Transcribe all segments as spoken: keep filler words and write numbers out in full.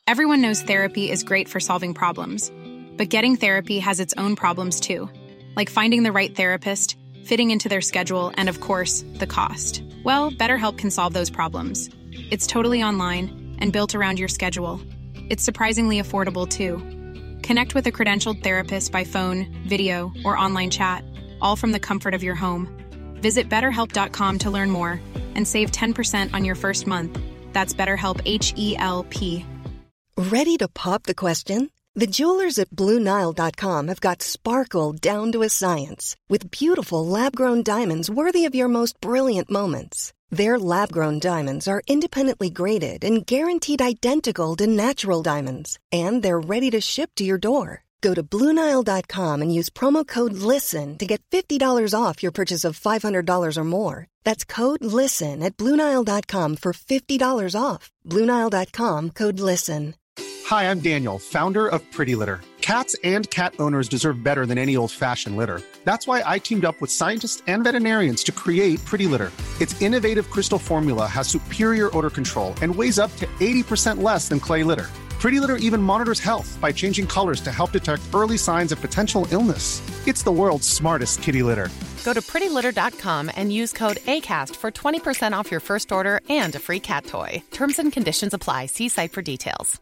Everyone knows therapy is great for solving problems, but getting therapy has its own problems too, like finding the right therapist, fitting into their schedule, and of course, the cost. Well, BetterHelp can solve those problems. It's totally online and built around your schedule. It's surprisingly affordable too. Connect with a credentialed therapist by phone, video, or online chat, all from the comfort of your home. Visit better help dot com to learn more and save ten percent on your first month. That's BetterHelp, H E L P. Ready to pop the question? The jewelers at Blue Nile dot com have got sparkle down to a science with beautiful lab-grown diamonds worthy of your most brilliant moments. Their lab-grown diamonds are independently graded and guaranteed identical to natural diamonds, and they're ready to ship to your door. Go to Blue Nile dot com and use promo code LISTEN to get fifty dollars off your purchase of five hundred dollars or more. That's code LISTEN at Blue Nile dot com for fifty dollars off. Blue Nile dot com, code LISTEN. Hi, I'm Daniel, founder of Pretty Litter. Cats and cat owners deserve better than any old-fashioned litter. That's why I teamed up with scientists and veterinarians to create Pretty Litter. Its innovative crystal formula has superior odor control and weighs up to eighty percent less than clay litter. Pretty Litter even monitors health by changing colors to help detect early signs of potential illness. It's the world's smartest kitty litter. Go to pretty litter dot com and use code ACAST for twenty percent off your first order and a free cat toy. Terms and conditions apply. See site for details.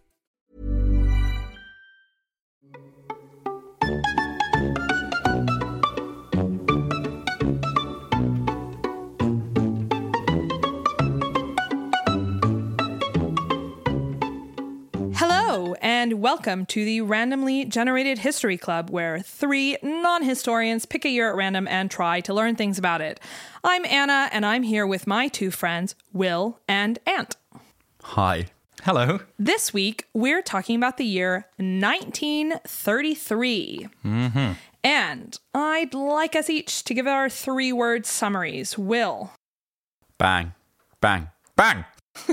Hello, and welcome to the Randomly Generated History Club, where three non-historians pick a year at random and try to learn things about it. I'm Anna, and I'm here with my two friends, Will and Ant. Hi. Hello. This week, we're talking about the year nineteen thirty-three. Mm-hmm. And I'd like us each to give our three-word summaries. Will. Bang. Bang. Bang!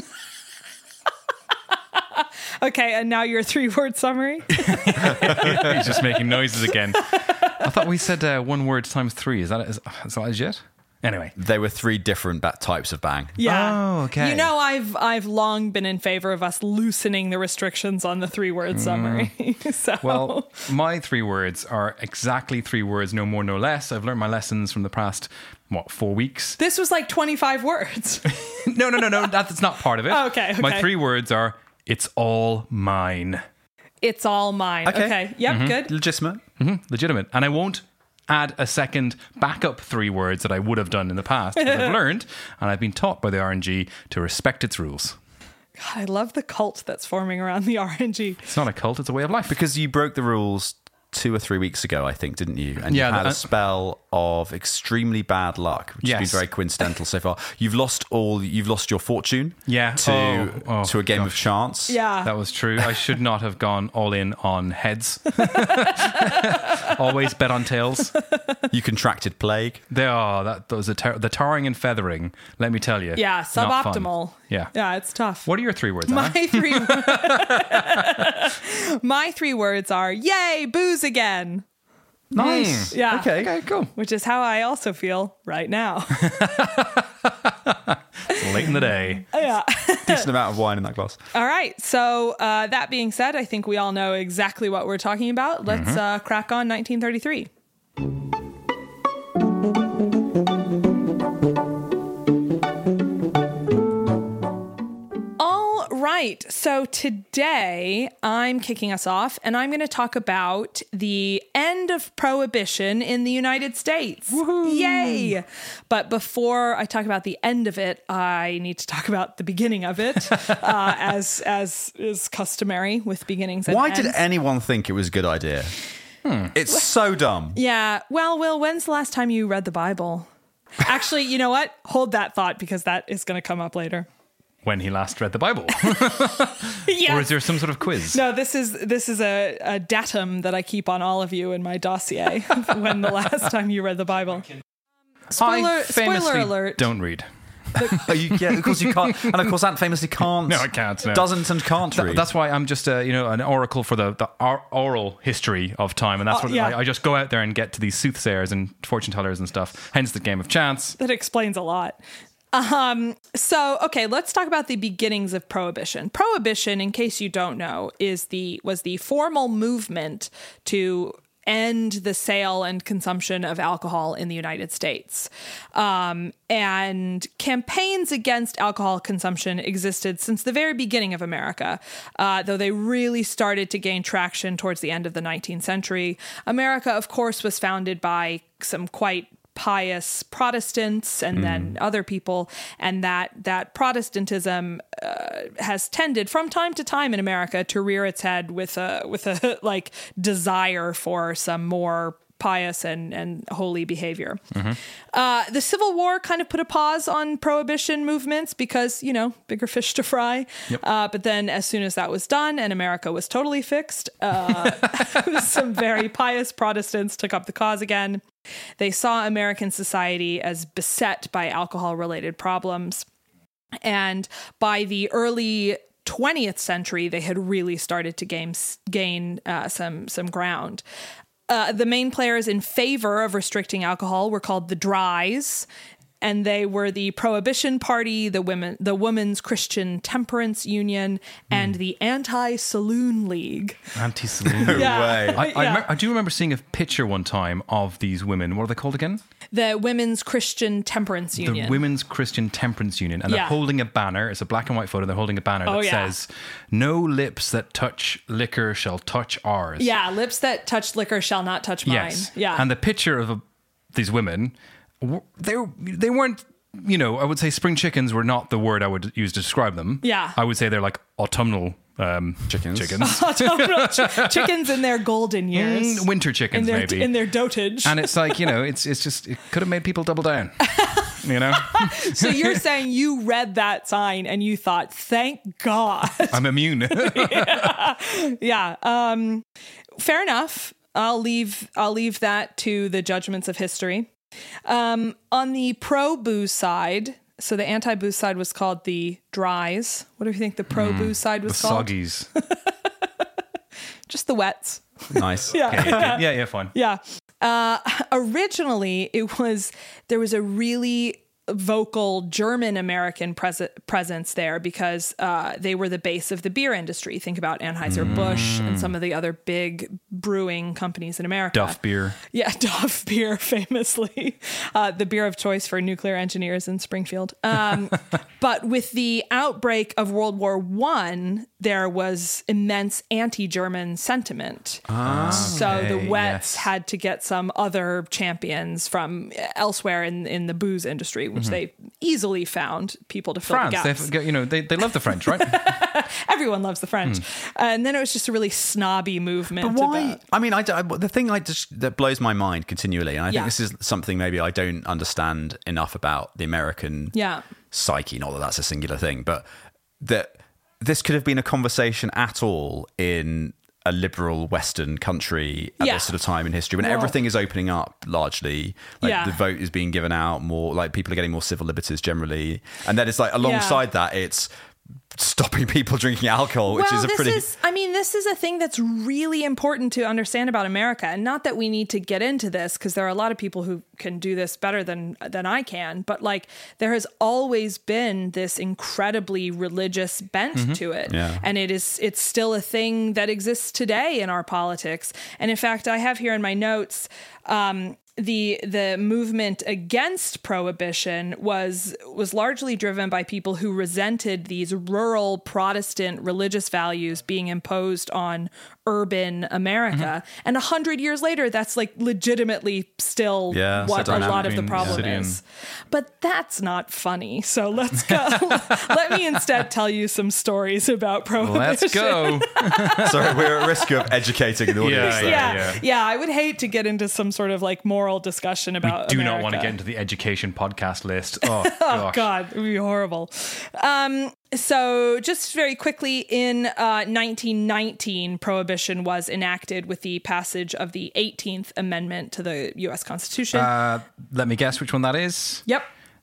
Okay, and now your three-word summary? He's just making noises again. I thought we said uh, one word times three. Is that is, is that legit? Anyway. There were three different ba- types of bang. Yeah. Oh, okay. You know, I've I've long been in favor of us loosening the restrictions on the three-word mm. summary. so. Well, my three words are exactly three words, no more, no less. I've learned my lessons from the past, what, four weeks? This was like twenty-five words. no, no, no, no. That's not part of it. Oh, okay, okay. My three words are, it's all mine. It's all mine. Okay. okay. Yep, mm-hmm. good. Legitimate. Mm-hmm. Legitimate. And I won't add a second backup three words that I would have done in the past, because I've learned and I've been taught by the R N G to respect its rules. God, I love the cult that's forming around the R N G. It's not a cult, it's a way of life. Because you broke the rules two or three weeks ago, I think, didn't you? And yeah, you had uh, a spell of extremely bad luck, which yes. has been very coincidental so far. You've lost all. You've lost your fortune. Yeah. To oh, oh, to a game gosh. of chance. Yeah, that was true. I should not have gone all in on heads. Always bet on tails. You contracted plague. They are that. Those are ter- the tarring and feathering. Let me tell you. Yeah, suboptimal. Yeah, yeah, it's tough. What are your three words? My three. My three words are yay, booze again. Nice. Mm. Yeah. Okay. Okay, cool. Which is how I also feel right now. It's late in the day. Yeah. Decent amount of wine in that glass. All right. So uh, that being said, I think we all know exactly what we're talking about. Let's mm-hmm. uh, crack on nineteen thirty-three. Right. So today I'm kicking us off and I'm going to talk about the end of Prohibition in the United States. Woohoo! Yay! But before I talk about the end of it, I need to talk about the beginning of it, uh, as as is customary with beginnings and Why ends. did anyone think it was a good idea? Hmm. It's so dumb. Yeah. Well, Will, when's the last time you read the Bible? Actually, you know what? Hold that thought because that is going to come up later. When he last read the Bible. Yes. Or is there some sort of quiz? No, this is this is a, a datum that I keep on all of you in my dossier. When the last time you read the Bible. Spoiler, I famously spoiler alert. Don't read. Oh, you, yeah, of course you can't. And of course, Ant famously can't. No, I can't. No. Doesn't and can't Th- read. That's why I'm just, uh, you know, an oracle for the, the or- oral history of time. And that's Oh, what yeah. I, I just go out there and get to these soothsayers and fortune tellers and stuff. Hence the game of chance. That explains a lot. Um, so, okay, let's talk about the beginnings of Prohibition. Prohibition, in case you don't know, is the was the formal movement to end the sale and consumption of alcohol in the United States. Um, and campaigns against alcohol consumption existed since the very beginning of America, uh, though they really started to gain traction towards the end of the nineteenth century. America, of course, was founded by some quite pious Protestants and mm. then other people, and that that Protestantism uh, has tended from time to time in America to rear its head with a with a like desire for some more pious and, and holy behavior. Mm-hmm. Uh, the Civil War kind of put a pause on prohibition movements because, you know, bigger fish to fry. Yep. Uh, but then as soon as that was done and America was totally fixed, uh, some very pious Protestants took up the cause again. They saw American society as beset by alcohol-related problems. And by the early twentieth century, they had really started to gain, gain uh, some, some ground. Uh, the main players in favor of restricting alcohol were called the Dries, and they were the Prohibition Party, the women, the Women's Christian Temperance Union, and mm. the Anti-Saloon League. Anti-Saloon League. Yeah. Way. I, I, yeah. me- I do remember seeing a picture one time of these women. What are they called again? The Women's Christian Temperance Union. The Women's Christian Temperance Union. And yeah. they're holding a banner. It's a black and white photo. They're holding a banner oh, that yeah. says, "No lips that touch liquor shall touch ours." Yeah, lips that touch liquor shall not touch mine. Yes. Yeah. And the picture of a, these women, they they weren't, you know, I would say spring chickens were not the word I would use to describe them. Yeah. I would say they're like autumnal um, chickens. chickens. autumnal ch- chickens in their golden years. Mm, winter chickens, in their, maybe. In their dotage. And it's like, you know, it's it's just, it could have made people double down. You know? So you're saying you read that sign and you thought, thank God. I'm immune. yeah. yeah. Um, fair enough. I'll leave I'll leave that to the judgments of history. Um, on the pro-booze side, so the anti-booze side was called the Dries. What do you think the pro-booze mm, side was the called? The Soggies. Just the Wets. Nice. yeah. Okay, yeah, yeah, yeah, fine. Yeah. Uh, originally, it was, there was a really vocal German-American pres- presence there because uh, they were the base of the beer industry. Think about Anheuser-Busch mm. and some of the other big brewing companies in America. Duff beer. Yeah, Duff beer, famously. Uh, the beer of choice for nuclear engineers in Springfield. Um, but with the outbreak of World War One, there was immense anti-German sentiment. Ah, so okay, the Wets yes. had to get some other champions from elsewhere in, in the booze industry, which mm-hmm. they easily found people to fill France, the gaps. they've, you know, they, they love the French, right? Everyone loves the French. Mm. Uh, and then it was just a really snobby movement. But why? About, I mean, I, I, the thing I just, that blows my mind continually, and I yeah. think this is something maybe I don't understand enough about the American yeah. psyche, not that that's a singular thing, but that this could have been a conversation at all in a liberal Western country at yeah. this sort of time in history when well, everything is opening up largely, like yeah. the vote is being given out more, like people are getting more civil liberties generally, and then it's like alongside yeah. that it's stopping people drinking alcohol, which well, is a this pretty is, I mean, this is a thing that's really important to understand about America, and not that we need to get into this because there are a lot of people who can do this better than than I can, but like there has always been this incredibly religious bent mm-hmm. to it, yeah. and it is it's still a thing that exists today in our politics. And in fact, I have here in my notes um, the the movement against prohibition was was largely driven by people who resented these rural Protestant religious values being imposed on urban America. Mm-hmm. And a hundred years later, that's like legitimately still yeah, what so a lot of the between problem city and- is. But that's not funny. So let's go. Let me instead tell you some stories about prohibition. Let's go. Sorry, we're at risk of educating the audience. Yeah, there. Yeah, yeah. yeah. I would hate to get into some sort of like moral discussion about We do America. not want to get into the education podcast list. Oh, gosh. Oh, God, it would be horrible. Um, so just very quickly, in uh, nineteen nineteen, prohibition was enacted with the passage of the eighteenth Amendment to the U S Constitution. Uh, let me guess which one that is. Yep.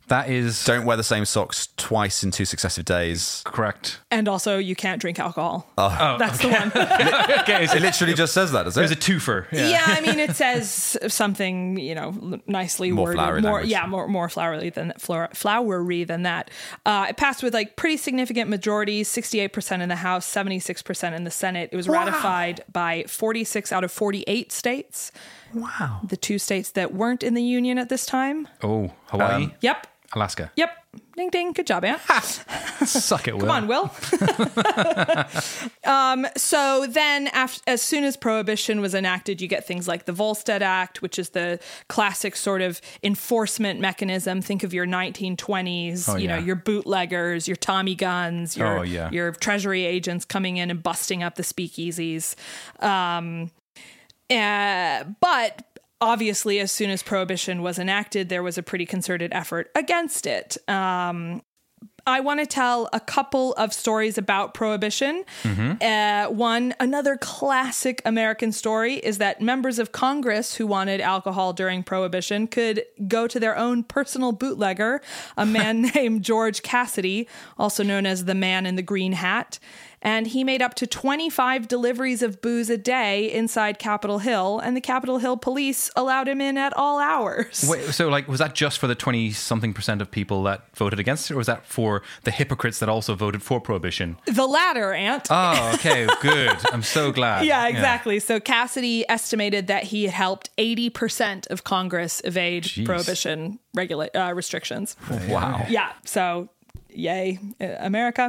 That is Don't wear the same socks twice in two successive days. correct. And also, you can't drink alcohol. Oh. That's the one. Okay, It literally just says that, does it? there's a twofer. Yeah. Yeah, I mean, it says something, you know, nicely More worded. flowery more, language. yeah, more more flowery than flower, flowery than that. Uh, it passed with like pretty significant majorities: sixty-eight percent in the House, seventy-six percent in the Senate. It was ratified by forty-six out of forty-eight states. Wow. The two states that weren't in the Union at this time. Oh, Hawaii, Um, Yep. Alaska. Yep. Ding ding. Good job, Ant. Suck it, Will. Come on, Will. um, so then, after, as soon as Prohibition was enacted, you get things like the Volstead Act, which is the classic sort of enforcement mechanism. Think of your nineteen twenties, Oh, you know, yeah. your bootleggers, your Tommy guns, your Oh, yeah. your Treasury agents coming in and busting up the speakeasies. Um, uh, but obviously, as soon as Prohibition was enacted, there was a pretty concerted effort against it. Um, I want to tell a couple of stories about Prohibition. Mm-hmm. Uh, one, another classic American story is that members of Congress who wanted alcohol during Prohibition could go to their own personal bootlegger, a man named George Cassidy, also known as the Man in the Green Hat. And he made up to twenty-five deliveries of booze a day inside Capitol Hill, and the Capitol Hill police allowed him in at all hours. Wait, so, like, was that just for the twenty-something percent of people that voted against it, or was that for the hypocrites that also voted for Prohibition? The latter, Ant. Oh, okay, good. I'm so glad. Yeah, exactly. So Cassidy estimated that he had helped eighty percent of Congress evade Jeez. Prohibition regula- uh, restrictions. Wow. Yeah, so yay, uh, America.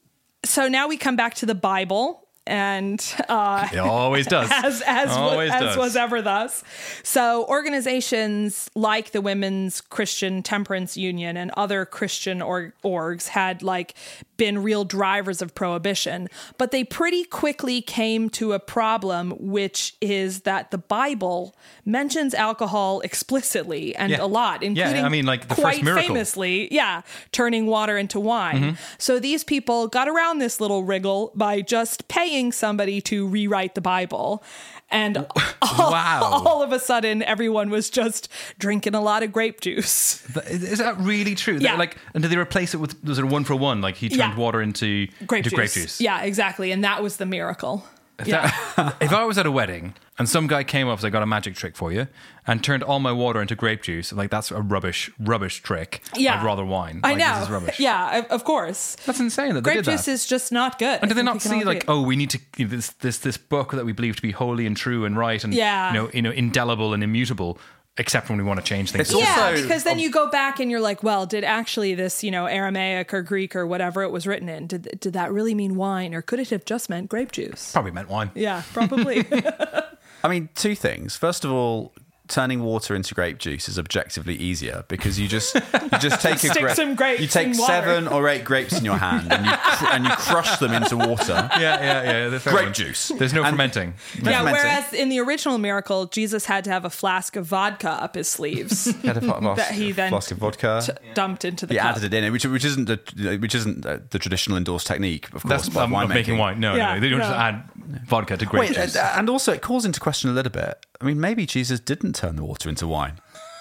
So now we come back to the Bible, and uh, It always does. as as, wa- Always as does. was ever thus. So organizations like the Women's Christian Temperance Union and other Christian org- orgs had like been real drivers of Prohibition, but they pretty quickly came to a problem, which is that the Bible mentions alcohol explicitly and Yeah. a lot, Yeah, including I mean, like, the quite first miracle. famously, yeah, turning water into wine. Mm-hmm. So these people got around this little wriggle by just paying somebody to rewrite the Bible. And all, Wow. all of a sudden, everyone was just drinking a lot of grape juice. Th- Is that really true? Yeah. Like, and did they replace it with, was it a one for one? Like, he turned Yeah. water into Grape into juice. grape juice? Yeah, exactly. And that was the miracle. Yeah. If I was at a wedding and some guy came up and said, I got a magic trick for you, and turned all my water into grape juice, like, that's a rubbish, rubbish trick. Yeah. I'd rather wine. I Like, know. This is rubbish. Yeah, of- of course. That's insane that they Grape did juice that. is just not good. And did they I think not we can see, all like, agree. oh, we need to, you know, this, this, this book that we believe to be holy and true and right and, Yeah. you know, you know, indelible and immutable, except when we want to change things. It's also- Yeah, because then you go back and you're like, well, did actually this, you know, Aramaic or Greek or whatever it was written in, did did that really mean wine, or could it have just meant grape juice? Probably meant wine. Yeah, probably. I mean, two things. First of all, turning water into grape juice is objectively easier because you just you just take a Stick grape, some grapes you take in water. seven or eight grapes in your hand and you cr- and you crush them into water. Yeah, yeah, yeah. the fair Grape one. juice. There's no And- fermenting. Yeah, fermenting. whereas in the original miracle, Jesus had to have a flask of vodka up his sleeves He had a flask, that he then flask of vodka. t- dumped into the He cup. added it in, which which isn't the which isn't the, the traditional endorsed technique, of course. That's by um, winemaking. making wine. No, Yeah, no, they don't no. just add vodka to grape Wait, juice. uh, and also it calls into question a little bit. I mean, maybe Jesus didn't turn the water into wine.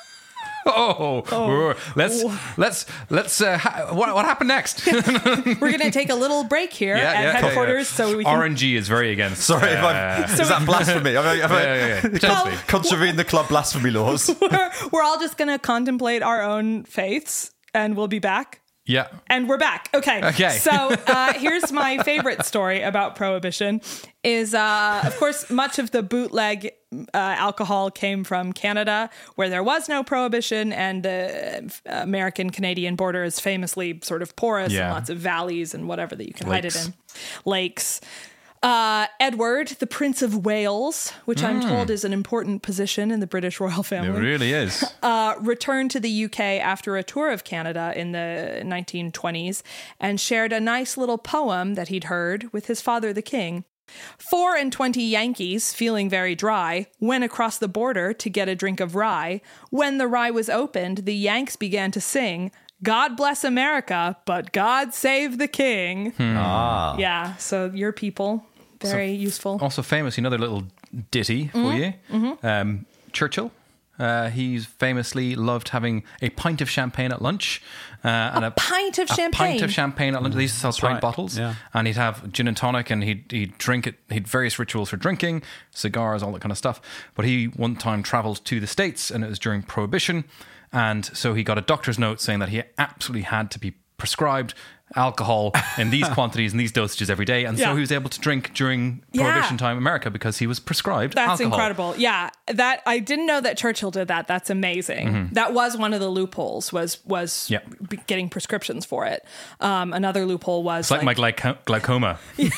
Oh, oh. let's let's let's. Uh, ha- what what happened next? We're going to take a little break here at headquarters so we can. R N G is very against. Sorry, if uh, I'm, is that blasphemy? Have I, have I Yeah, yeah, yeah. Potentially. contravened the club blasphemy laws? we're, we're all just going to contemplate our own faiths, and we'll be back. Yeah. And we're back. Okay. Okay. So uh, here's my favorite story about Prohibition is, uh, of course, much of the bootleg uh, alcohol came from Canada, where there was no Prohibition, and the uh, American-Canadian border is famously sort of porous Yeah. and lots of valleys and whatever that you can Lakes. hide it in. Lakes. Uh, Edward, the Prince of Wales, which I'm told is an important position in the British royal It family, really is. uh, returned to the U K after a tour of Canada in the nineteen twenties and shared a nice little poem that he'd heard with his father, the king. Four and twenty Yankees, feeling very dry, went across the border to get a drink of rye. When the rye was opened, the Yanks began to sing, God bless America, but God save the king. Ah. Yeah, so your people, very useful. Also famous, another little ditty for Mm-hmm. you. Um, Churchill. Uh, he's famously loved having a pint of champagne at lunch. Uh, and a, a pint of a champagne? A pint of champagne at lunch. They used to sell pint right. bottles. Yeah. And he'd have gin and tonic, and he'd, he'd drink it. He'd various rituals for drinking, cigars, all that kind of stuff. But he one time travelled to the States, and it was during Prohibition. And so he got a doctor's note saying that he absolutely had to be prescribed alcohol in these quantities and these dosages every day, and yeah. so he was able to drink during Prohibition yeah. time in America because he was prescribed That's alcohol. incredible. Yeah, that I didn't know that Churchill did that. That's amazing. Mm-hmm. That was one of the loopholes, was was yep. getting prescriptions for it. Um, another loophole was it's like, like my glyco- glaucoma.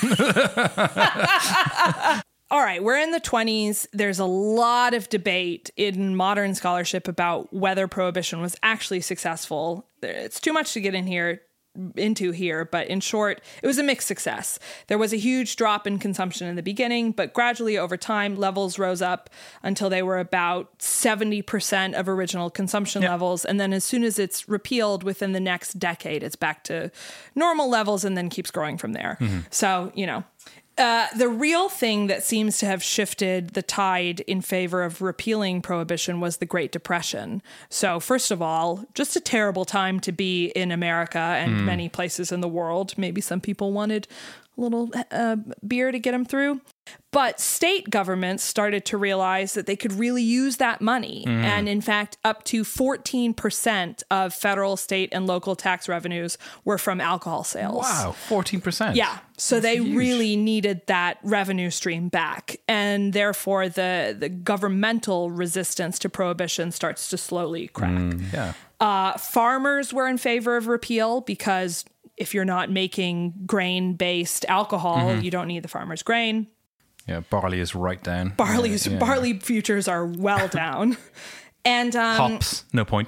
All right, we're in the twenties. There's a lot of debate in modern scholarship about whether Prohibition was actually successful. It's too much to get in here into here, but in short, it was a mixed success. There was a huge drop in consumption in the beginning, but gradually over time, levels rose up until they were about seventy percent of original consumption yep. levels. And then as soon as it's repealed within the next decade, it's back to normal levels and then keeps growing from there. Mm-hmm. So, you know, Uh, the real thing that seems to have shifted the tide in favor of repealing Prohibition was the Great Depression. So, first of all, just a terrible time to be in America and mm. many places in the world. Maybe some people wanted a little uh, beer to get them through. But state governments started to realize that they could really use that money. Mm. And in fact, up to fourteen percent of federal, state, and local tax revenues were from alcohol sales. Wow, fourteen percent. Yeah. So That's they huge. really needed that revenue stream back. And therefore, the, the governmental resistance to prohibition starts to slowly crack. Mm, yeah. Uh, farmers were in favor of repeal because if you're not making grain-based alcohol, mm-hmm. you don't need the farmer's grain. Yeah, barley is right down. Barley's, yeah, yeah. Barley futures are well down. And um, hops, no point.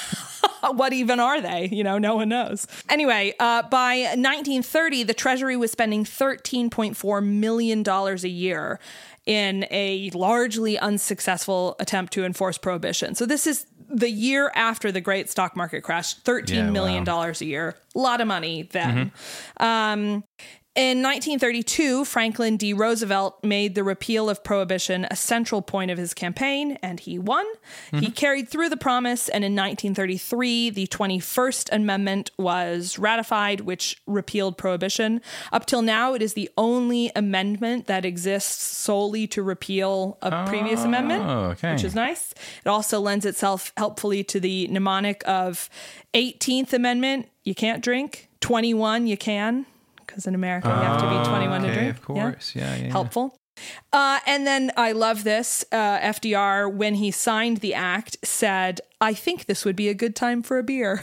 What even are they? You know, no one knows. Anyway, uh, by nineteen thirty, the Treasury was spending thirteen point four million dollars a year in a largely unsuccessful attempt to enforce prohibition. So this is the year after the great stock market crash, thirteen million dollars yeah, wow. a year. A lot of money then. Mm-hmm. Um, In nineteen thirty-two, Franklin D. Roosevelt made the repeal of prohibition a central point of his campaign, and he won. Mm-hmm. He carried through the promise, and in nineteen thirty-three, the twenty-first Amendment was ratified, which repealed prohibition. Up till now, it is the only amendment that exists solely to repeal a oh, previous amendment, okay. which is nice. It also lends itself helpfully to the mnemonic of eighteenth Amendment, you can't drink, twenty-one, you can. Because in America, you have to be twenty-one okay, to drink. Of course, yeah, yeah. yeah Helpful. Uh, and then I love this. Uh, F D R, when he signed the act, said, I think this would be a good time for a beer,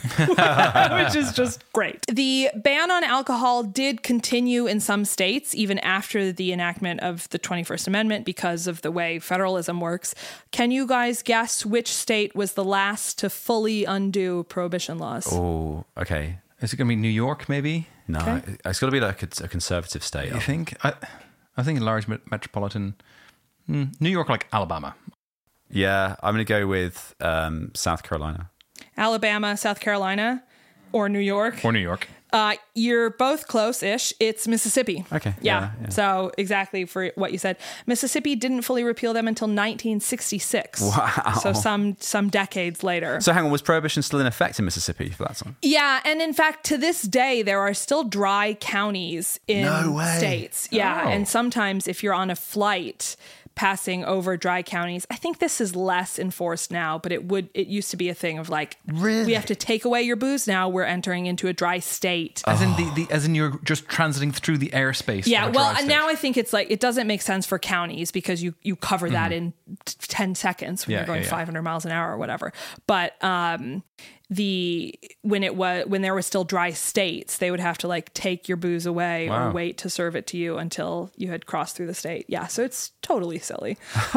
which is just great. The ban on alcohol did continue in some states, even after the enactment of the twenty-first Amendment, because of the way federalism works. Can you guys guess which state was the last to fully undo prohibition laws? Oh, okay. Is it going to be New York, maybe? No, okay. It's got to be like a, a conservative state. I think. I, I think a large metropolitan. Mm, New York, like Alabama. Yeah, I'm going to go with um, South Carolina. Alabama, South Carolina, or New York. Or New York. Uh, you're both close-ish. It's Mississippi. Okay. Yeah. yeah, yeah. So exactly for what you said. Mississippi didn't fully repeal them until nineteen sixty-six. Wow. So some some decades later. So hang on, was prohibition still in effect in Mississippi for that time? Yeah, and in fact, to this day, there are still dry counties in no way. states. Yeah, oh. and sometimes if you're on a flight passing over dry counties, I think this is less enforced now, but it would it used to be a thing of like, really? We have to take away your booze now. We're entering into a dry state. As oh. in the, the as in you're just transiting through the airspace. Yeah, well, and now I think it's like it doesn't make sense for counties because you you cover mm. that in t- ten seconds when yeah, you're going yeah, five hundred miles an hour or whatever. But um the when it was when there were still dry states, they would have to like take your booze away wow. or wait to serve it to you until you had crossed through the state. Yeah, so it's totally silly.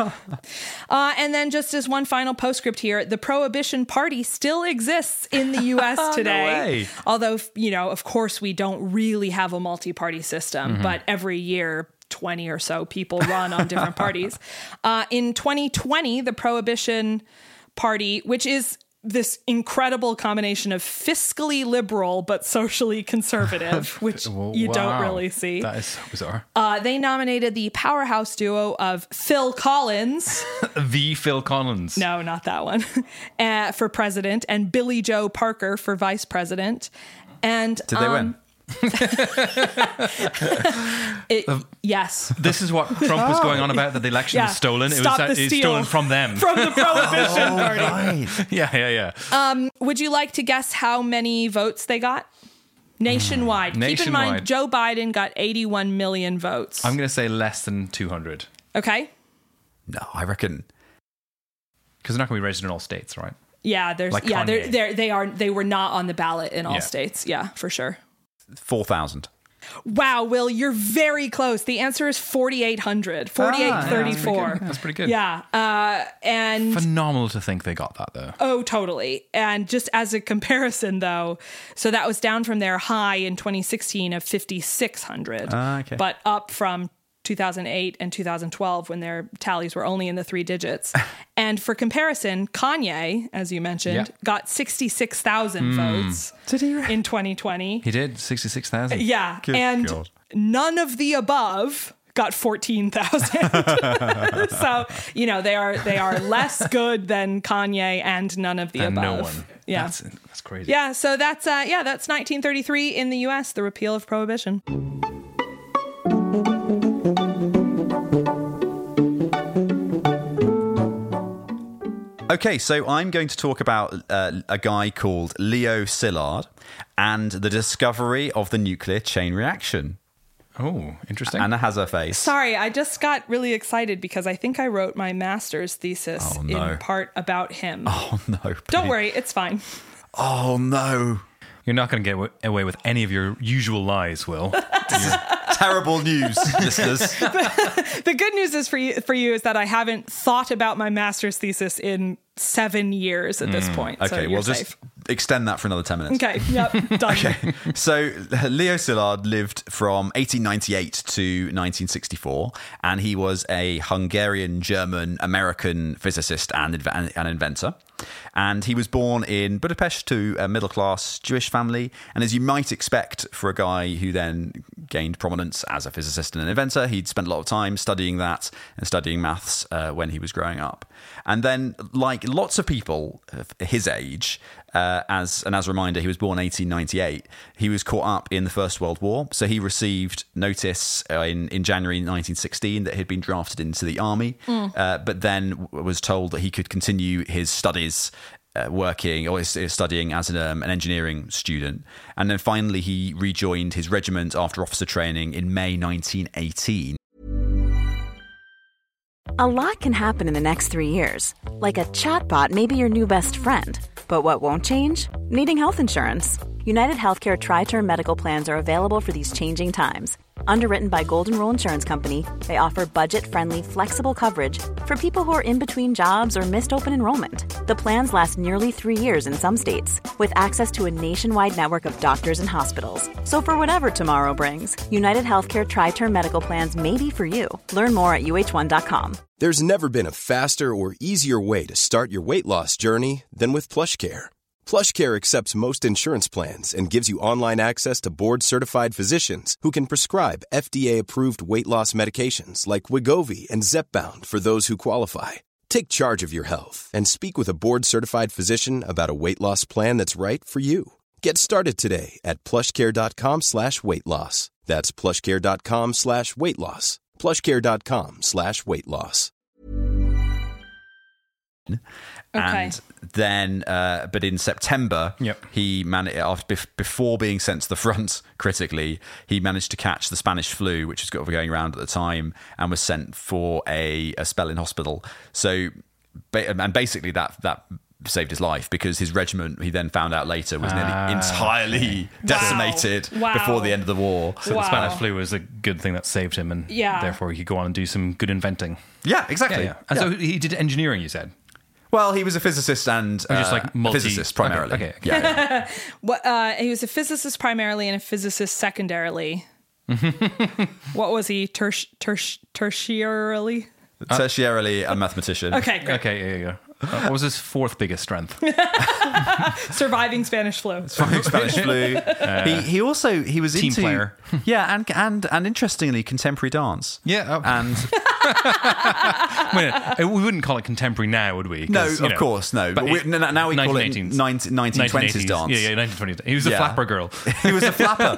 uh, and then just as one final postscript here, the Prohibition Party still exists in the U S today. No way. Although, you know, of course, we don't really have a multi-party system, mm-hmm. but every year twenty or so people run on different parties. Uh, in twenty twenty, the Prohibition Party, which is this incredible combination of fiscally liberal but socially conservative, which Well, you don't wow. really see. That is so bizarre. Uh, they nominated the powerhouse duo of Phil Collins. The Phil Collins. No, not that one. uh, for president, and Billy Joe Parker for vice president. And Did they um, win? it, yes. This is what Trump was going on about, that the election Yeah. was stolen. It Stop was, the uh, it's steal stolen from them. From the Prohibition Oh, Party. right. yeah, yeah, yeah. Would you like to guess how many votes they got? Nationwide. Keep in Nationwide. mind, Joe Biden got eighty-one million votes. I'm going to say less than two hundred. Okay. No, I reckon. Because they're not going to be registered in all states, right? Yeah, there's Like yeah, they're, Kanye. they're they are they were not on the ballot in all Yeah. states. Yeah, for sure. four thousand. Wow, Will, you're very close. The answer is forty-eight hundred. forty-eight thirty-four. That's pretty good. Yeah. Uh, and Phenomenal to think they got that, though. oh, totally. And just as a comparison, though, so that was down from their high in twenty sixteen of fifty-six hundred, Ah, okay. but up from two thousand eight and two thousand twelve when their tallies were only in the three digits. And for comparison, Kanye, as you mentioned, Yeah. got sixty-six thousand votes in twenty twenty. He did sixty-six thousand. Yeah. Good and God. none of the above got fourteen thousand. So, you know, they are they are less good than Kanye and none of the And above. no one. Yeah. That's, that's crazy. Yeah, so that's uh yeah, that's nineteen thirty-three in the U S, the repeal of prohibition. Okay, so I'm going to talk about uh, a guy called Leo Szilard and the discovery of the nuclear chain reaction. Oh, interesting. Anna has her face. Sorry, I just got really excited because I think I wrote my master's thesis Oh, no. in part about him. Oh, no. Don't please. worry, it's fine. Oh, no. You're not going to get w- away with any of your usual lies, Will. Terrible news, listeners. The good news is for you for you is that I haven't thought about my master's thesis in seven years at this point. so Okay, you're well, just safe. extend that for another ten minutes. Okay, yep, done. Okay, so Leo Szilard lived from eighteen ninety-eight to nineteen sixty-four, and he was a Hungarian, German, American physicist and, inv- and inventor. And he was born in Budapest to a middle-class Jewish family. And as you might expect for a guy who then gained prominence as a physicist and an inventor, he'd spent a lot of time studying that and studying maths uh, when he was growing up. And then, like lots of people of his age, uh, as and as a reminder, he was born eighteen ninety-eight. He was caught up in the First World War, so he received notice uh, in in January nineteen sixteen that he'd been drafted into the army, uh, but then w- was told that he could continue his studies. Uh, working or is, is studying as an, um, an engineering student, and then finally he rejoined his regiment after officer training in May nineteen eighteen. A lot can happen in the next three years. Like a chatbot may be your new best friend. But what won't change? Needing health insurance. United Healthcare Tri-Term Medical Plans are available for these changing times. Underwritten by Golden Rule Insurance Company, they offer budget-friendly, flexible coverage for people who are in between jobs or missed open enrollment. The plans last nearly three years in some states, with access to a nationwide network of doctors and hospitals. So for whatever tomorrow brings, United Healthcare Tri-Term Medical Plans may be for you. Learn more at U H one dot com. There's never been a faster or easier way to start your weight loss journey than with PlushCare. PlushCare accepts most insurance plans and gives you online access to board-certified physicians who can prescribe F D A-approved weight loss medications like Wegovy and Zepbound for those who qualify. Take charge of your health and speak with a board-certified physician about a weight loss plan that's right for you. Get started today at plushcare.com slash weight loss. That's plushcare.com slash weight loss. plushcare.com slash weight loss. Okay. And then, uh, but in September, Yep. he managed, after, before being sent to the front critically, he managed to catch the Spanish flu, which was going around at the time, and was sent for a, a spell in hospital. So, and basically that that saved his life because his regiment, he then found out later, was nearly Ah, entirely decimated Wow. before the end of the war. So Wow. the Spanish flu was a good thing that saved him, and Yeah. therefore he could go on and do some good inventing. Yeah, exactly. Yeah, yeah. And so he did engineering, you said? Well, he was a physicist and Or just uh, like multi- physicist primarily. Okay, okay. Yeah, yeah. What uh, he was a physicist primarily and a physicist secondarily. What was he? Terti- terti- tertiarily? Tertiarily a mathematician. Okay, great. Okay, yeah, yeah, Uh, what was his fourth biggest strength? Surviving Spanish flu. Surviving Spanish flu. Uh, he he also he was team into player. yeah, and and and interestingly, contemporary dance. Yeah, uh, and I mean, we wouldn't call it contemporary now, would we? No, of know, course, no. But, but we, now we call it nineteen, nineteen twenties dance. Yeah, yeah, nineteen twenties. He was a yeah. flapper girl. He was a flapper.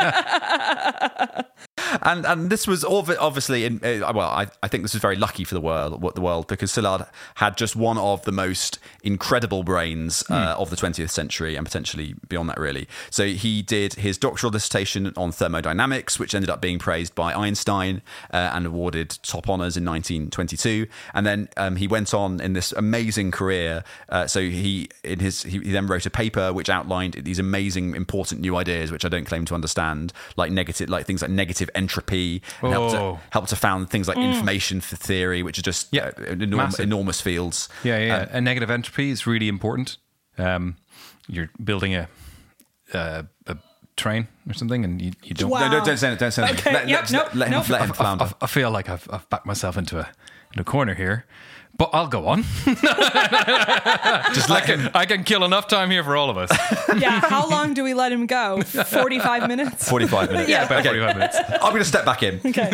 And and this was obviously in uh, well, I, I think this was very lucky for the world, the world because Szilard had just one of the most incredible brains uh, mm. of the twentieth century and potentially beyond that, really. So he did his doctoral dissertation on thermodynamics, which ended up being praised by Einstein uh, and awarded top honours in nineteen twenty-two. And then um, he went on in this amazing career. Uh, so he in his he, he then wrote a paper which outlined these amazing, important new ideas, which I don't claim to understand, like negative, like things like negative entropy, and oh. helped to, helped to found things like mm. information theory, which are just yeah, uh, enormous, enormous fields. Yeah, yeah. Um, and negative entropy is really important. Um, you're building a, uh, a train or something, and you, you don't. Wow. No, no, don't say it. Don't say it. Okay. Let, Yep, let, nope, let him, nope. let him I, flounder. I, I feel like I've, I've backed myself into a, in a corner here. But I'll go on. Just I can, I can kill enough time here for all of us. Yeah, how long do we let him go? forty-five minutes? forty-five minutes. Yeah, about okay. forty-five minutes. I'm going to step back in. Okay.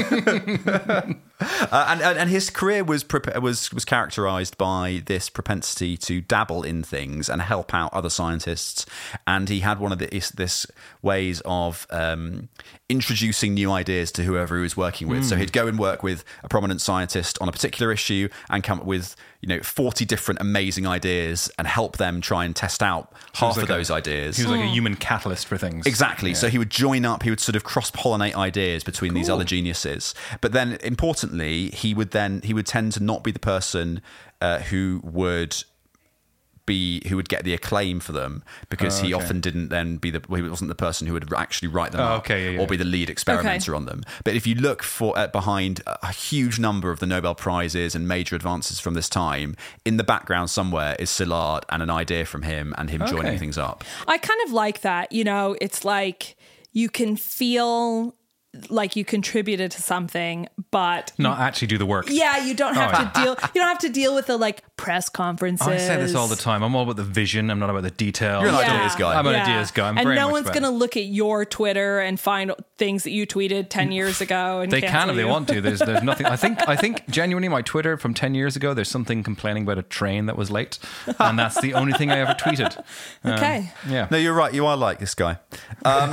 uh, and, and and his career was was was characterized by this propensity to dabble in things and help out other scientists. And he had one of the, this ways of um, introducing new ideas to whoever he was working with. Mm. So he'd go and work with a prominent scientist on a particular issue and come up with, you know, forty different amazing ideas and help them try and test out half like of a, those ideas. He was like a human catalyst for things. Exactly. Yeah. So he would join up, he would sort of cross-pollinate ideas between cool. these other geniuses. But then, importantly, he would then, he would tend to not be the person uh, who would... Be, who would get the acclaim for them because oh, okay. he often didn't then be the well, he wasn't the person who would actually write them oh, up okay, yeah, yeah. or be the lead experimenter okay. on them. But if you look for uh, behind a huge number of the Nobel Prizes and major advances from this time, in the background somewhere is Szilard and an idea from him and him okay. joining things up. I kind of like that. You know, it's like you can feel like you contributed to something, but not actually do the work. Yeah, you don't have oh, to deal. You don't have to deal with the like press conferences. I say this all the time. I'm all about the vision. I'm not about the detail. You're an yeah. ideas guy. I'm an yeah. ideas guy. I'm and very no much one's going to look at your Twitter and find things that you tweeted ten years ago. And they can if they you. want to. There's there's nothing. I think I think genuinely my Twitter from ten years ago. There's something complaining about a train that was late, and that's the only thing I ever tweeted. Okay. Um, yeah. No, you're right. You are like this guy. Um,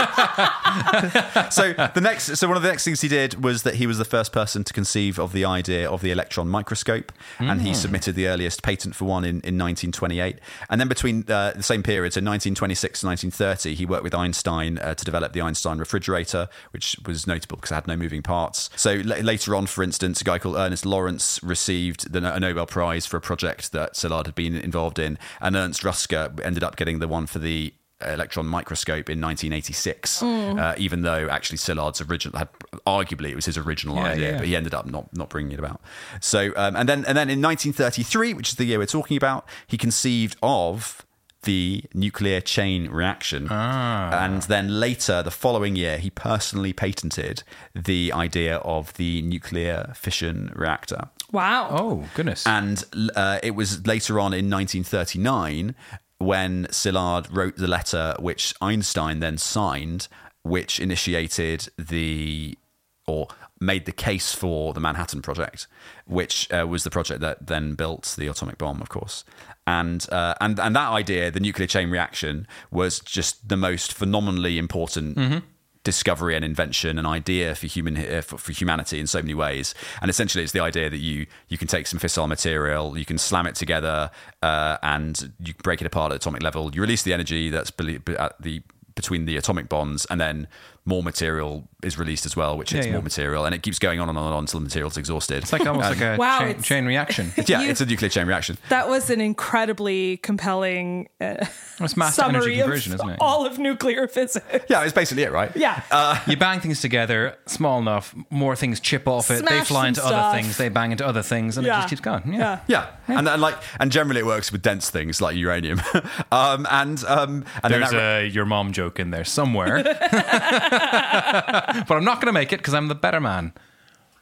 so the next, so one of the next things he did was that he was the first person to conceive of the idea of the electron microscope, mm. and he submitted the earliest patent for one in, in nineteen twenty-eight. And then between uh, the same period, so nineteen twenty-six to nineteen thirty, he worked with Einstein uh, to develop the Einstein refrigerator, which was notable because it had no moving parts. So l- later on, for instance, a guy called Ernest Lawrence received the, a Nobel Prize for a project that Szilard had been involved in, and Ernst Ruska ended up getting the one for the electron microscope in nineteen eighty-six, mm. uh, even though actually Szilard's original had arguably it was his original yeah, idea, yeah. but he ended up not not bringing it about. So um, and then and then in nineteen thirty-three, which is the year we're talking about, he conceived of the nuclear chain reaction. Ah. And then later, the following year, he personally patented the idea of the nuclear fission reactor. Wow. Oh, goodness. And uh, it was later on in nineteen thirty-nine when Szilard wrote the letter which Einstein then signed, which initiated the, or made the case for the Manhattan Project, which uh, was the project that then built the atomic bomb, of course. And uh, and and that idea, the nuclear chain reaction, was just the most phenomenally important mm-hmm. discovery and invention and idea for human uh, for, for humanity in so many ways. And essentially, it's the idea that you you can take some fissile material, you can slam it together, uh, and you break it apart at atomic level. You release the energy that's at the between the atomic bonds, and then more material is released as well, which hits yeah, yeah. more material, and it keeps going on and on and on until the material's exhausted. It's like almost um, like a wow, chain, chain reaction. Yeah, you, it's a nuclear chain reaction. That was an incredibly compelling uh, it's mass summary energy conversion, of isn't it? all of nuclear physics. Yeah, it's basically it, right? Yeah. Uh, you bang things together, small enough, more things chip off it, Smash they fly into some other stuff. things, they bang into other things, and Yeah. it just keeps going. Yeah. Yeah. yeah, and, and like, and generally it works with dense things like uranium. um, and um, and There's then that, a your mom joke in there somewhere. But I'm not going to make it because I'm the better man.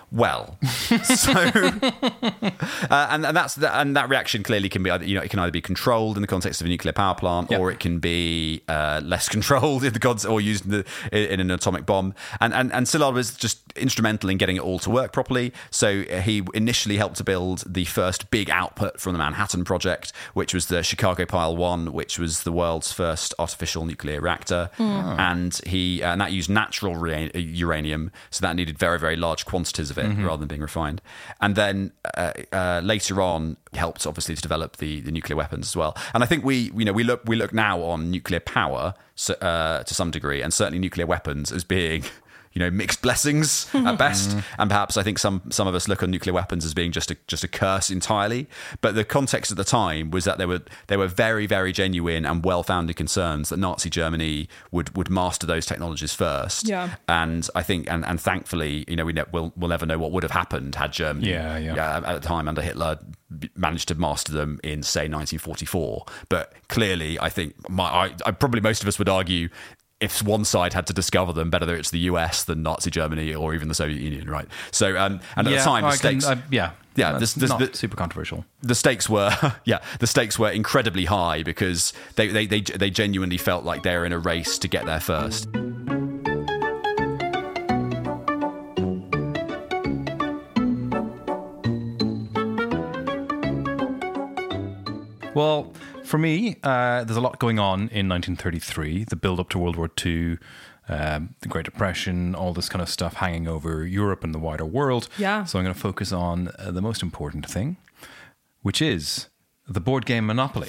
Well, so uh, and, and that's the, and that reaction clearly can be either, you know, it can either be controlled in the context of a nuclear power plant, yep. or it can be uh, less controlled in the context, or used in, the, in an atomic bomb. And, and and Szilard was just instrumental in getting it all to work properly. So he initially helped to build the first big output from the Manhattan Project, which was the Chicago Pile One, which was the world's first artificial nuclear reactor, mm. and he and that used natural re- uranium, so that needed very very large quantities of it. Mm-hmm. Rather than being refined. And then uh, uh, later on helped obviously to develop the, the nuclear weapons as well. And I think we you know we look we look now on nuclear power so, uh, to some degree, and certainly nuclear weapons as being you know mixed blessings at best. And perhaps I think some some of us look on nuclear weapons as being just a just a curse entirely. But the context at the time was that there were there were very very genuine and well founded concerns that Nazi Germany would would master those technologies first. Yeah. And I think and, and thankfully you know we ne- we'll we'll never know what would have happened had Germany yeah, yeah. Yeah, at the time under Hitler managed to master them in say nineteen forty-four. But clearly I think my I, I probably most of us would argue, if one side had to discover them, better it's the U S than Nazi Germany or even the Soviet Union, right? So, um, and at yeah, the time, the I stakes, can, uh, yeah, yeah, that's this, this, not the, super controversial. The stakes were, yeah, the stakes were incredibly high because they, they, they, they genuinely felt like they were in a race to get there first. Well, for me, uh, there's a lot going on in nineteen thirty-three, the build-up to World War Two, um, the Great Depression, all this kind of stuff hanging over Europe and the wider world. Yeah. So I'm going to focus on uh, the most important thing, which is the board game Monopoly.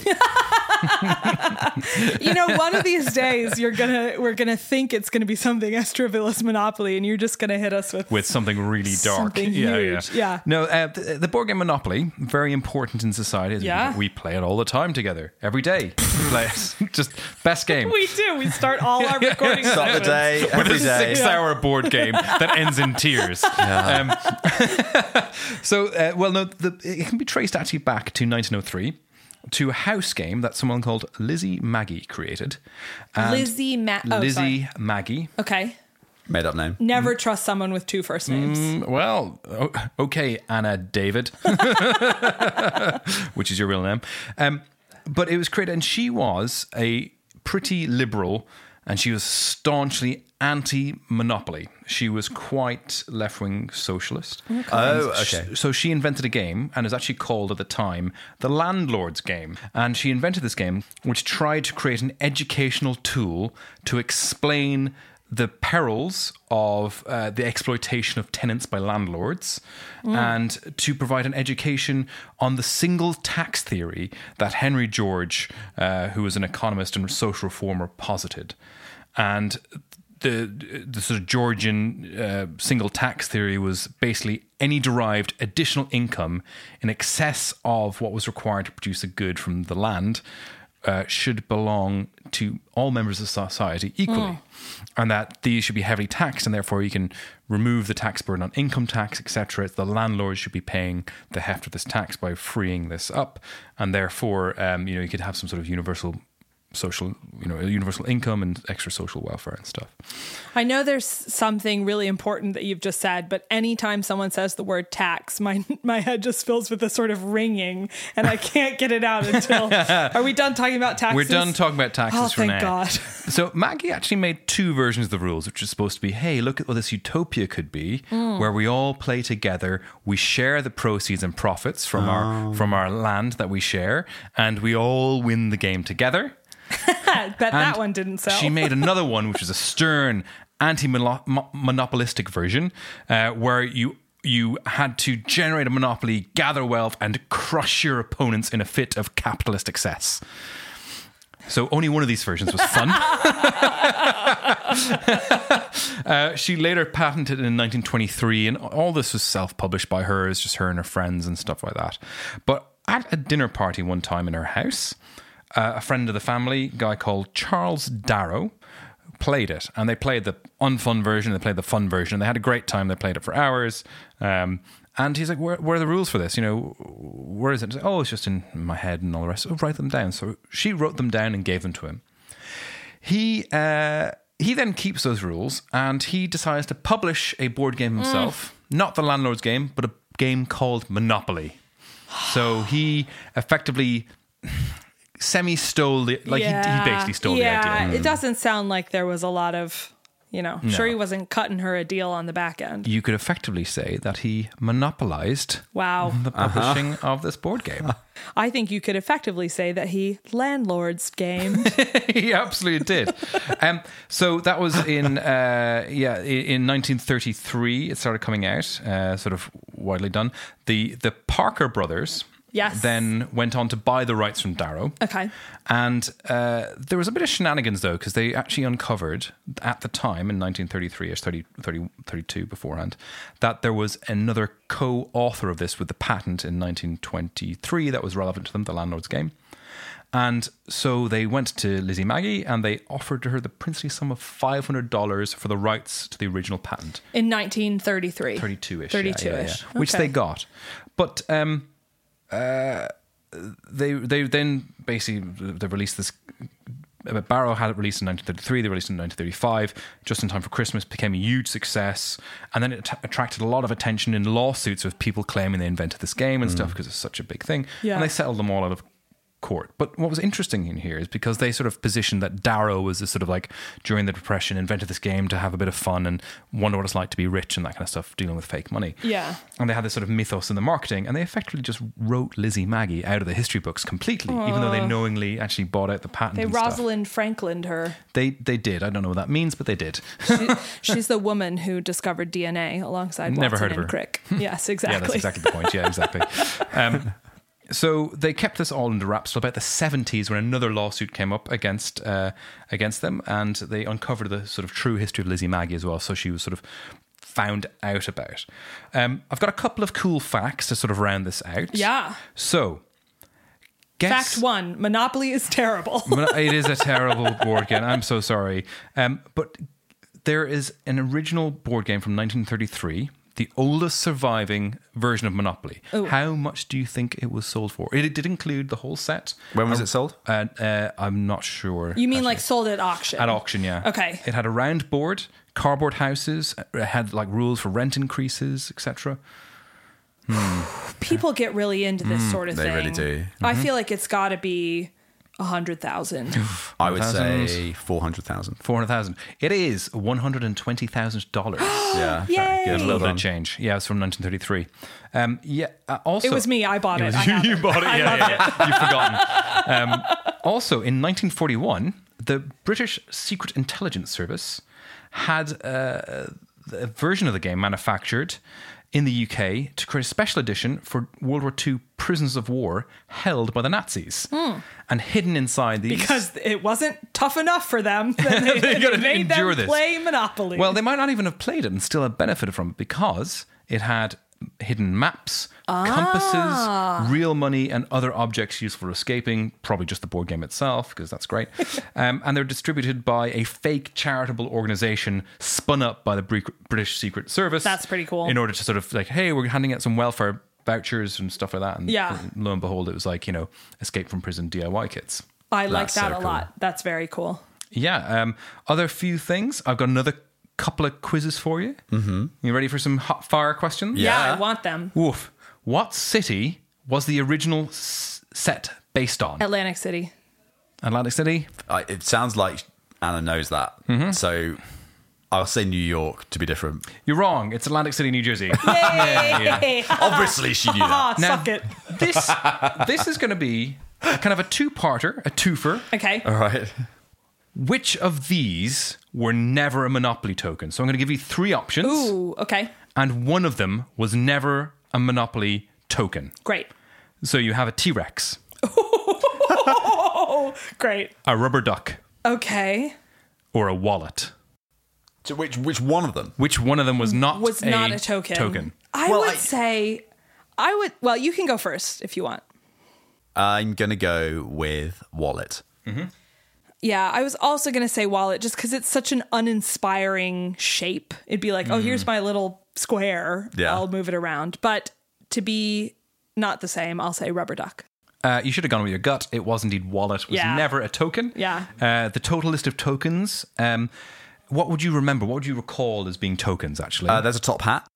You know, one of these days you're gonna we're gonna think it's gonna be something as trivial as Monopoly, and you're just gonna hit us with with something really dark. Something yeah, huge. yeah, yeah. No, uh, the, the board game Monopoly, very important in society. As yeah. we, we play it all the time together, every day. We play it. Just best game. We do. We start all our recording Start the day with every a day. six-hour yeah. board game that ends in tears. Yeah. Um, so, uh, well, no, the, it can be traced actually back to nineteen oh three. To a house game that someone called Lizzie Maggie created. And Lizzie Ma- oh, Lizzie sorry. Maggie. Okay. Made up name. Never trust someone with two first names. Mm, well, okay, Anna David, which is your real name. Um, but it was created, and she was a pretty liberal, and she was staunchly anti-monopoly. She was quite left-wing socialist. Okay. Oh, okay. So she invented a game, and it was actually called at the time the Landlord's Game. And she invented this game, which tried to create an educational tool to explain the perils of uh, the exploitation of tenants by landlords, mm. and to provide an education on the single tax theory that Henry George, uh, who was an economist and social reformer, posited. And the the sort of Georgian uh, single tax theory was basically any derived additional income in excess of what was required to produce a good from the land uh, should belong to all members of society equally, mm. and that these should be heavily taxed, and therefore you can remove the tax burden on income tax, et cetera. The landlord should be paying the heft of this tax by freeing this up, and therefore um, you know you could have some sort of universal social, you know, universal income and extra social welfare and stuff. I know there's something really important that you've just said, but anytime someone says the word tax, my my head just fills with a sort of ringing, and I can't get it out until. Are we done talking about taxes? We're done talking about taxes oh, for thank now. God. So Maggie actually made two versions of the rules, which is supposed to be, hey, look at what this utopia could be, mm. where we all play together, we share the proceeds and profits from oh. our from our land that we share, and we all win the game together. Bet that one didn't sell. She made another one, which is a stern, anti-monopolistic version, uh, where you you had to generate a monopoly, gather wealth, and crush your opponents in a fit of capitalist excess. So only one of these versions was fun. uh, she later patented it in nineteen twenty-three, and all this was self-published by her. It's just her and her friends and stuff like that. But at a dinner party one time in her house, Uh, a friend of the family, a guy called Charles Darrow, played it. And they played the unfun version, they played the fun version. They had a great time. They played it for hours. Um, and he's like, where, where are the rules for this? You know, where is it? Like, oh, it's just in my head and all the rest. Oh, write them down. So she wrote them down and gave them to him. He uh, he then keeps those rules, and he decides to publish a board game himself. Mm. not the landlord's game, but a game called Monopoly. So he effectively semi-stole the, like yeah. he, he basically stole yeah, the idea. It doesn't sound like there was a lot of, you know, I'm No. sure he wasn't cutting her a deal on the back end. You could effectively say that he monopolized Wow. the publishing uh-huh. of this board game. I think you could effectively say that he landlord's game. He absolutely did. Um, so that was in uh, yeah in nineteen thirty-three. It started coming out, uh, sort of widely done. The the Parker brothers. Yes. Then went on to buy the rights from Darrow. Okay. And uh, there was a bit of shenanigans, though, because they actually uncovered at the time in nineteen thirty-three, or thirty, thirty, thirty-two beforehand, that there was another co-author of this with the patent in nineteen twenty-three that was relevant to them, the landlord's game. And so they went to Lizzie Magie and they offered her the princely sum of five hundred dollars for the rights to the original patent. In nineteen thirty-three. thirty-two-ish. thirty-two-ish. Yeah, yeah, yeah. Which Okay. they got. But um, uh, they they then basically they released this. Barrow had it released in nineteen thirty-three. They released it in nineteen thirty-five, just in time for Christmas. Became a huge success, and then it t- attracted a lot of attention in lawsuits of people claiming they invented this game and stuff because it's such a big thing. Yeah. And they settled them all out of court. But what was interesting in here is because they sort of positioned that Darrow was this sort of like during the Depression invented this game to have a bit of fun and wonder what it's like to be rich and that kind of stuff, dealing with fake money. Yeah. And they had this sort of mythos in the marketing, and they effectively just wrote Lizzie Magie out of the history books completely, even though they knowingly actually bought out the patent. They and stuff. Rosalind Franklin'd her. They they did. I don't know what that means, but they did. She, she's the woman who discovered D N A alongside Never Watson heard of and her. Crick. Yes, exactly. Yeah, that's exactly the point. Yeah, exactly. Um, so they kept this all under wraps till about the seventies, when another lawsuit came up against uh, against them, and they uncovered the sort of true history of Lizzie Magie as well. So she was sort of found out about. Um, I've got a couple of cool facts to sort of round this out. Yeah. So, guess, Fact one, Monopoly is terrible. it is a terrible board game. I'm so sorry. Um, but there is an original board game from nineteen thirty-three, the oldest surviving version of Monopoly. Ooh. How much do you think it was sold for? It, it did include the whole set. When was Uh, it sold? Uh, uh, I'm not sure. You mean actually. like sold at auction? At auction, yeah. Okay. It had a round board, cardboard houses, it had like rules for rent increases, et cetera. People get really into this sort of they thing. really do. I Mm-hmm. feel like it's got to be a hundred thousand. I would Thousands. say four hundred thousand. four hundred thousand. It is one hundred twenty thousand dollars. Yeah. Yay! Good. A little Well bit of done. change. Yeah, it's from nineteen thirty-three. Um, yeah. Uh, also, It was me. I bought it. was I you, have you it. bought it. I Yeah, love yeah, yeah. You've forgotten. Um, also, in nineteen forty-one, the British Secret Intelligence Service had uh, a version of the game manufactured in the U K to create a special edition for World War Two prisoners of war held by the Nazis. And hidden inside these... Because it wasn't tough enough for them. That they, They gotta it made endure them this. play Monopoly. Well, they might not even have played it and still have benefited from it because it had hidden maps, compasses, real money, and other objects used for escaping. Probably just the board game itself, because that's great. um, and they're distributed by a fake charitable organization spun up by the Br- British Secret Service. That's pretty cool. In order to sort of like, hey, we're handing out some welfare vouchers and stuff like that. And Yeah. lo and behold, it was like, you know, escape from prison D I Y kits. I like That's that so a cool. lot. That's very cool. Yeah. Um, other few things. I've got another couple of quizzes for you. Mm-hmm. You ready for some hot fire questions? Yeah, Yeah. I want them. Woof. What city was the original s- set based on? Atlantic City. Atlantic City? I, it sounds like Anna knows that. Mm-hmm. So I'll say New York to be different. You're wrong. It's Atlantic City, New Jersey. Yay! Obviously, she knew that. Now- Suck it. this this is going to be kind of a two-parter, a twofer. Okay. All right. Which of these were never a Monopoly token? So I'm going to give you three options. Ooh, okay. And one of them was never a Monopoly token. Great. So you have a T-Rex, Oh, great. a rubber duck, Okay. or a wallet. So which which one of them? Which one of them was not Was not a token. token? I Well, would I- say, I would, well, you can go first if you want. I'm gonna go with wallet. Yeah, I was also going to say wallet just because it's such an uninspiring shape. It'd be like, oh, here's my little square. Yeah. I'll move it around. But to be not the same, I'll say rubber duck. Uh, you should have gone with your gut. It was indeed wallet. It was Yeah. never a token. Yeah. Uh, the total list of tokens. Um, what would you remember? What would you recall as being tokens? Actually, Uh, there's a top hat.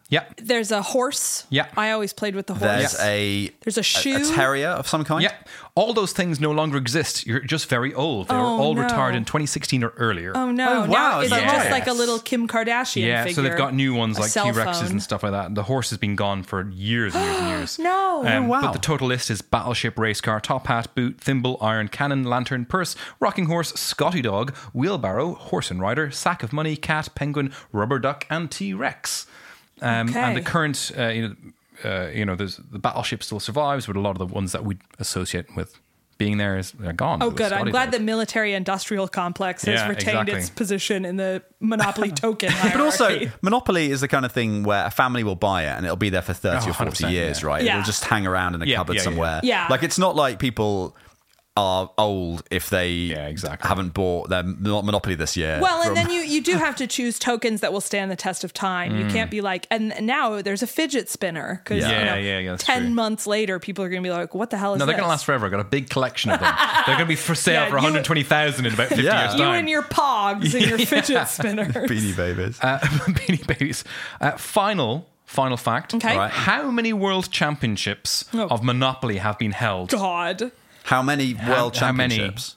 Yeah. There's a horse. Yeah. I always played with the horse. There's a There's a shoe. a terrier of some kind. Yeah. All those things no longer exist. You're just very old. They were Oh, all no. retired in twenty sixteen or earlier. Oh no! Oh, Now wow, is is it that just right? like a little Kim Kardashian Yeah, figure? so they've got new ones a like cell T-Rexes phone. and stuff like that. And the horse has been gone for years and years and years. No. Um, Oh, wow. But the total list is battleship, race car, top hat, boot, thimble, iron, cannon, lantern, purse, rocking horse, Scotty dog, wheelbarrow, horse and rider, sack of money, cat, penguin, rubber duck, and T-Rex. Um, Okay. And the current, uh, you know, uh, you know, there's the battleship still survives, but a lot of the ones that we associate with being there is they're gone. Oh, With good. I'm Scotty glad dog. the military-industrial complex has Yeah, retained exactly. its position in the Monopoly token hierarchy. But also, Monopoly is the kind of thing where a family will buy it and it'll be there for thirty Oh, or forty one hundred percent, years, yeah. right? Yeah. It'll just hang around in a Yeah, cupboard yeah, yeah. somewhere. Yeah. Like, it's not like people are old if they Yeah, exactly. haven't bought their Mon- Monopoly this year. Well, and from- then you, you do have to choose tokens that will stand the test of time. You can't be like, and now there's a fidget spinner because Yeah. you know, Yeah, yeah, yeah, that's ten true. months later, people are going to be like, "What the hell is No, they're this?" going to last forever. I've got a big collection of them. They're going to be for sale Yeah, for you- one hundred twenty thousand in about fifty Yeah. years' You time. and your pogs and your fidget spinners. Beanie Babies. Uh, Beanie Babies. Uh, final, final fact. Okay. Right. How many world championships Oh. of Monopoly have been held? God, How many world how many? championships?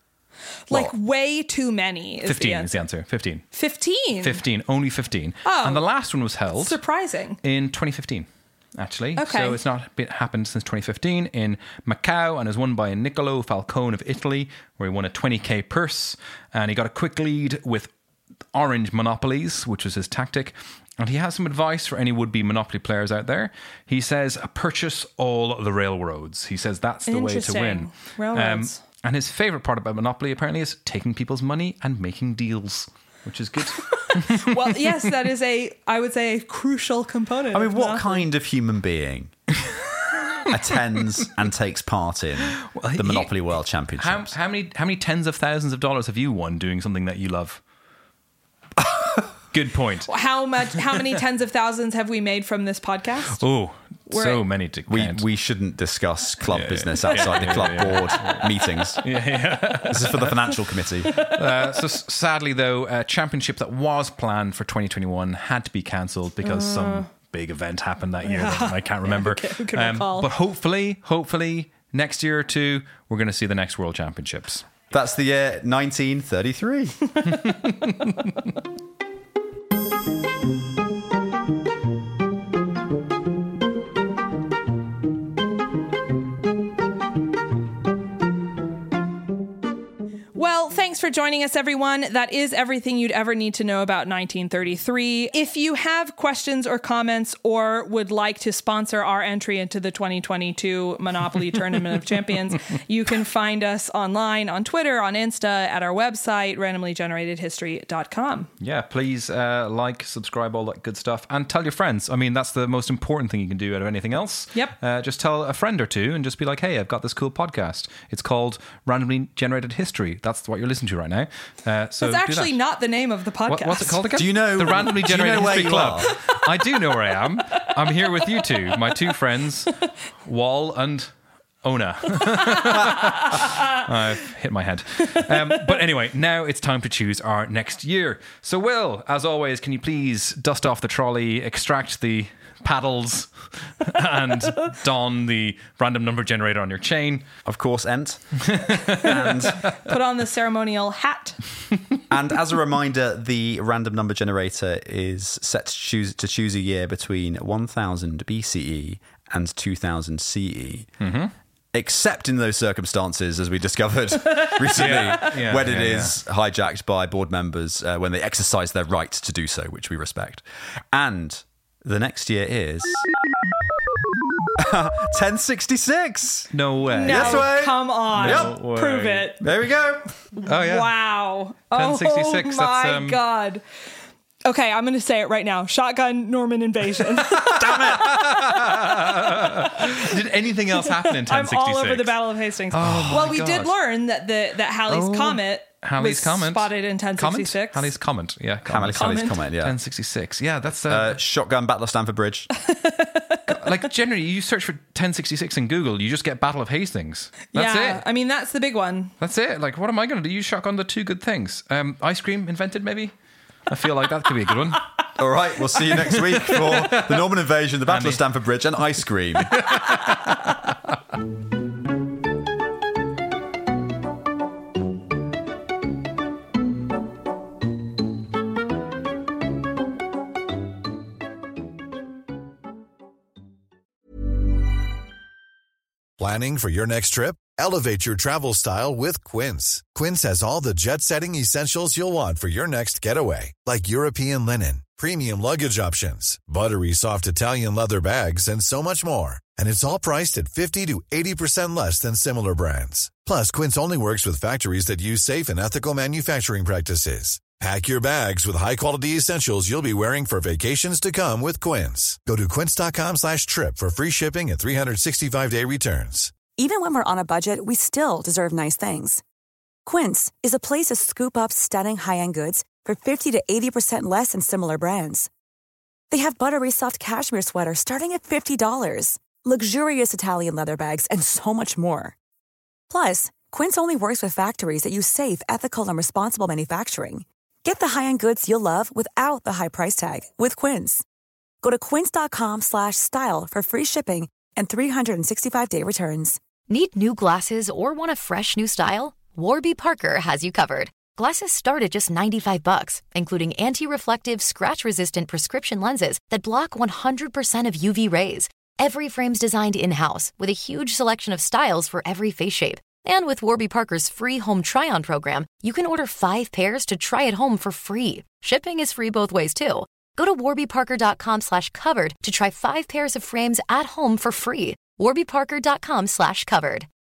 like What? way too many. Is fifteen the is the answer. fifteen. Fifteen. fifteen. Only fifteen. Oh. And the last one was held Surprising. in twenty fifteen. Actually, Okay. so it's not been, happened since twenty fifteen in Macau, and is won by Niccolo Falcone of Italy, where he won a twenty k purse, and he got a quick lead with orange monopolies, which was his tactic. And he has some advice for any would-be Monopoly players out there. He says, purchase all the railroads. He says that's the way to Interesting. win. Railroads. Um, and his favourite part about Monopoly, apparently, is taking people's money and making deals, which is good. Well, yes, that is a, I would say, a crucial component. I mean, of what Monopoly. kind of human being attends and takes part in the you- Monopoly World how, Championships? how many how many tens of thousands of dollars have you won doing something that you love? Good point. How much? How many tens of thousands have we made from this podcast? Oh, We're- so many to we count. we shouldn't discuss club Yeah, business yeah. outside Yeah, the club yeah, board meetings. This is for the financial committee. Uh, so s- sadly, though, a championship that was planned for twenty twenty-one had to be cancelled because some big event happened that year that I can't remember. Um, Okay, who can recall? but hopefully, hopefully, next year or two, we're going to see the next World Championships. That's the year nineteen thirty-three. Well, thanks for joining us, everyone. That is everything you'd ever need to know about nineteen thirty-three. If you have questions or comments or would like to sponsor our entry into the twenty twenty-two Monopoly Tournament of Champions, you can find us online on Twitter, on Insta, at our website, randomly generated history dot com. Yeah, please uh, like, subscribe, all that good stuff, and tell your friends. I mean, that's the most important thing you can do out of anything else. Yep. Uh, just tell a friend or two and just be like, hey, I've got this cool podcast. It's called Randomly Generated History. That's what you're listening to right now. Uh, so It's do actually that. not the name of the podcast. What, what's it called again? Do you know- the Randomly do you know Generated where History you Club? I do know where I am. I'm here with you two, my two friends, Wall and Ona. I've hit my head. Um, but anyway, now it's time to choose our next year. So, Will, as always, can you please dust off the trolley, extract the paddles, and don the random number generator on your chain? Of course, Ent. and, Put on the ceremonial hat. and as a reminder, the random number generator is set to choose, to choose a year between one thousand B C E and two thousand C E. Mm-hmm. Except in those circumstances, as we discovered recently, Yeah, yeah, when it yeah, is hijacked by board members uh, when they exercise their right to do so, which we respect. And the next year is ten sixty-six. No way. No, Yes, way. come on. Yep. No Prove way. it. There we go. Oh, yeah. Wow. ten sixty-six, Oh my that's, um, God. Okay, I'm going to say it right now. Shotgun Norman invasion. Did anything else happen in ten I'm sixty-six? all over the Battle of Hastings. Oh, my well, we God. did learn that the that Halley's Oh, Comet Halley's was Comet. spotted in ten sixty-six. Comment? Halley's Comet. Yeah. Halley's Comment. comment. comment, yeah. ten sixty-six. Yeah, that's... Uh, Uh, shotgun Battle of Stamford Bridge. like, generally, you search for ten sixty-six in Google, you just get Battle of Hastings. That's yeah, it. I mean, that's the big one. That's it. Like, what am I going to do? Use shotgun the two good things. Um, ice cream invented, maybe? I feel like that could be a good one. All right, we'll see you next week for the Norman invasion, the Battle Andy. of Stamford Bridge, and ice cream. Planning for your next trip? Elevate your travel style with Quince. Quince has all the jet-setting essentials you'll want for your next getaway, like European linen, premium luggage options, buttery soft Italian leather bags, and so much more. And it's all priced at fifty to eighty percent less than similar brands. Plus, Quince only works with factories that use safe and ethical manufacturing practices. Pack your bags with high-quality essentials you'll be wearing for vacations to come with Quince. Go to quince.com slash trip for free shipping and three sixty-five day returns. Even when we're on a budget, we still deserve nice things. Quince is a place to scoop up stunning high-end goods for fifty to eighty percent less than similar brands. They have buttery soft cashmere sweaters starting at fifty dollars, luxurious Italian leather bags, and so much more. Plus, Quince only works with factories that use safe, ethical, and responsible manufacturing. Get the high-end goods you'll love without the high price tag with Quince. Go to quince.com slash style for free shipping and three sixty-five day returns. Need new glasses or want a fresh new style? Warby Parker has you covered. Glasses start at just ninety-five bucks, including anti-reflective, scratch-resistant prescription lenses that block one hundred percent of U V rays. Every frame's designed in-house with a huge selection of styles for every face shape. And with Warby Parker's free home try-on program, you can order five pairs to try at home for free. Shipping is free both ways, too. Go to warbyparker.com slash covered to try five pairs of frames at home for free. warbyparker.com slash covered.